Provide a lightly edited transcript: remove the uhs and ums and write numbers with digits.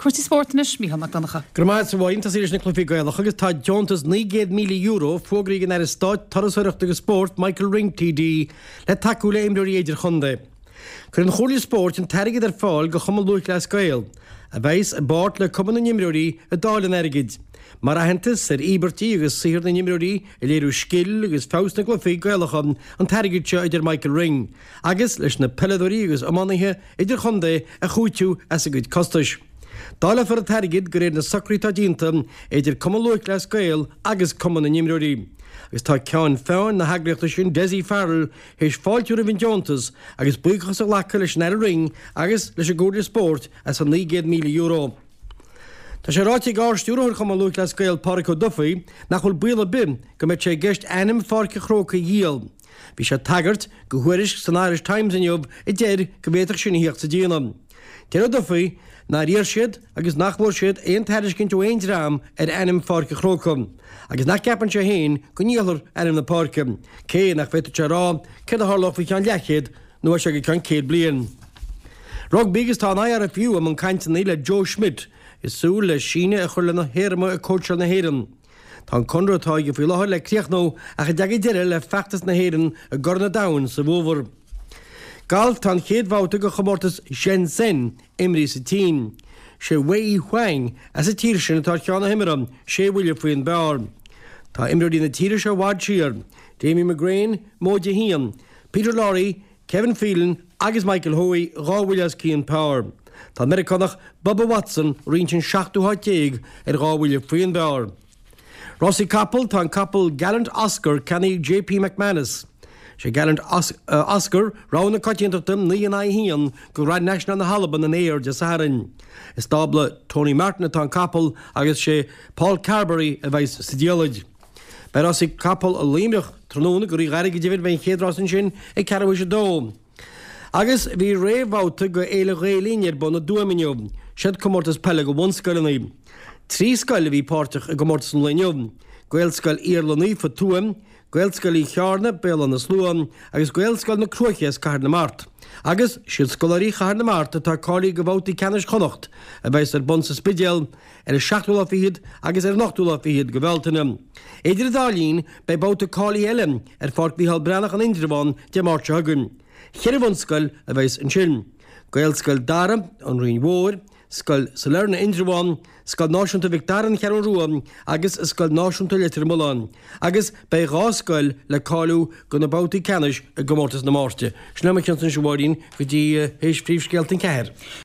Cuirtí Sportnis Mícheál Mac Donacha. Gramaid sa bhaint as iris na clufi gaelach agus tá Johntas 9 milliún euro fógraígan ar stáid tarasaireachta go sport Michael Ring TD le takeú le imreoirí idir chunde. Chur an chóirtí sport an teirigid ar fáil go chumal luach le scail. A bheits a bart le cuman na imreoirí a dálan airigid. Mar a hentas Ibertí agus sihir na imreoirí a léirú scill agus fást na clufi gaelachan an teirigid seo idir Michael Ring. Agus leis na peladorí agus amanithe idir chunde a chúitiú as a gud costais. Dála fer a teirigid go réad na sacrítá dínta idir cuman luach le scail agus cuman na imreoirí. Agus tá ceann feann na hagreachta sin Desi Farrell héis fáilteú a bhín Johntas agus buchas a lecha leis na Ring agus leis a gúir sport as an 9 milliún euro. Tá sé ráití gáirstúr chuma luach le scail Pádraig Duffy nach chuil buile bim go méid sé gceist enim fáce chróca díal. Bhí sé tagart go thuiris san Irish Times in job I déir go bhéach sin híocht sa díanam. Téir Duffy na ríir siad agus nachmór siad éon teiris cinnte éon rám ar enim fáce chrócam. Agus nach ceapan sé héin go níolar enim na páce. Cé nach bhéidir sé rá cé a thorlach bhí ceann leichéad nó sé go ceann céad bliain. Rugby agus tá ar a fiú am an caintan le Joe Schmidt is sú le síne a chuir le na héirma a cóirtear na héireann. Tá an conradtá go bhí láthir le críoch a chu deag deire le feachtas na héireann a gurna dain sa bhómhar. Galf tá chéadhváta go chomórtas Shenzhen imrí sa tí. sé Wei Huang as a tíir sin atá ceanna himimeram sé bhuiile faoin bear. Tá imreoirí na tíire se bhád siar, Damien McGrain, Mo Jahan, Peter Lorry, Kevin Phelan agus Michael Hoey rábhuiile as Cian Power. Tá Americanach Bubba Watson rintin 7-8 ar rábhuiile faoin bear. Rossi Capel tá an Capel Gallant Oscar canny JP McManus. sé Gallant Oscar rána coitiantartam ní an hían go raid National na Halaban an éir de Saharan. Is stábla Tony Martin atá an Capel agus sé Paul Carberry a bheits sa dialaid. Bei Rossi Capel a líimreach tróna go rí garige divid ben chéadrásin sin ag carabhu sé dó. Agus bhí réhváta go éile rélínear buna duaminiuam, siad comórtas pelle go bhunscailnaí. Trí scaile bhí páirteach a gomórtas an leiniuam. Gaelscail Iarlaní fa tuam, Gaelscail í chearna béal na slúam, agus Gaelscail na cruiches cahar na mart. Agus siad scolarí cahar na mart atá cálaí go bhótaí ceannis chonacht a bheits ar bon sa spideal ar 7 fiad agus ar 8 fiad go bhveltainam. Éidir a dálín bei bóta cálaí eile ar fort bhíhall brenach an Indrabán de marte hagann. Cheirhhanscail a bheits an sin. Gaelscail Dara an Rion Mhór, Scail Salerna Indrabán, Scail náisiúnta Victaran Cheann Ruam agus Scail náisiúnta Letir Mulán. Agus bei ráscail le cáú go na bótaí ceannis a gomórtas na márte. Sneamach an sin seoirín go dtí héis príomhscéaltain ceair.